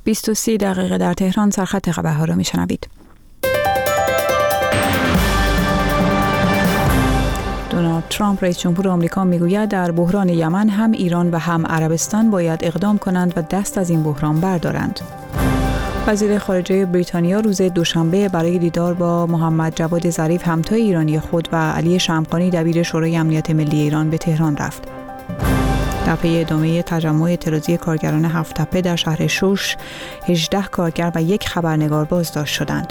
23 دقیقه در تهران. سرخط خبرها را میشنوید. دونالد ترامپ رئیس جمهور آمریکا میگوید در بحران یمن هم ایران و هم عربستان باید اقدام کنند و دست از این بحران بردارند. وزیر خارجه بریتانیا روز دوشنبه برای دیدار با محمد جواد ظریف همتای ایرانی خود و علی شمخانی دبیر شورای امنیت ملی ایران به تهران رفت. در پی ادامه تجمع اعتراضی کارگران هفت‌تپه در شهر شوش 18 کارگر و یک خبرنگار بازداشت شدند.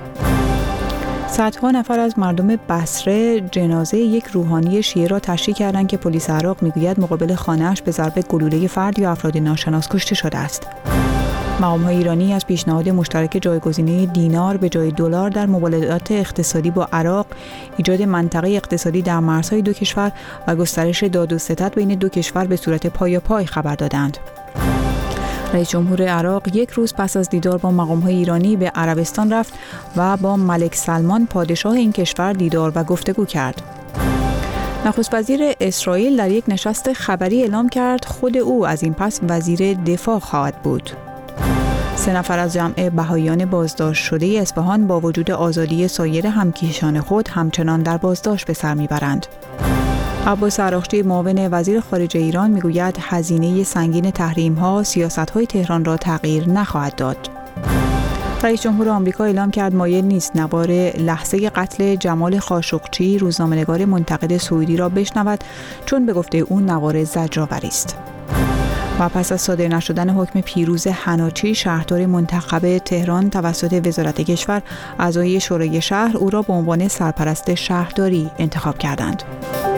صدها نفر از مردم بصره جنازه یک روحانی شیعه را تشییع کردند که پلیس عراق میگوید مقابل خانه‌اش به ضرب گلوله فردی و افراد ناشناس کشته شده است. مقام‌های ایرانی از پیشنهاد مشترک جایگزینی دینار به جای دلار در مبادلات اقتصادی با عراق، ایجاد منطقه اقتصادی در مرزهای دو کشور و گسترش داد و ستد بین دو کشور به صورت پایاپای خبر دادند. رئیس جمهور عراق یک روز پس از دیدار با مقام‌های ایرانی به عربستان رفت و با ملک سلمان پادشاه این کشور دیدار و گفتگو کرد. نخست وزیر اسرائیل در یک نشست خبری اعلام کرد خود او از این پس وزیر دفاع خواهد بود. 3 نفر از جمع بهائیان بازداشت شده اصفهان با وجود آزادی سایر همکیشان خود همچنان در بازداشت به سر میبرند. عباس عراقچی معاون وزیر خارجه ایران میگوید هزینه سنگین تحریم‌ها سیاست‌های تهران را تغییر نخواهد داد. رئیس جمهور آمریکا اعلام کرد مایل نیست نوار لحظه قتل جمال خاشقچی روزنامه‌نگار منتقد سعودی را بشنود، چون به گفته او نوار زجرآوری است. و پس از صادر نشدن حکم پیروز حناچی شهردار منتخب تهران توسط وزارت کشور، اعضای شورای شهر او را به عنوان سرپرست شهرداری انتخاب کردند.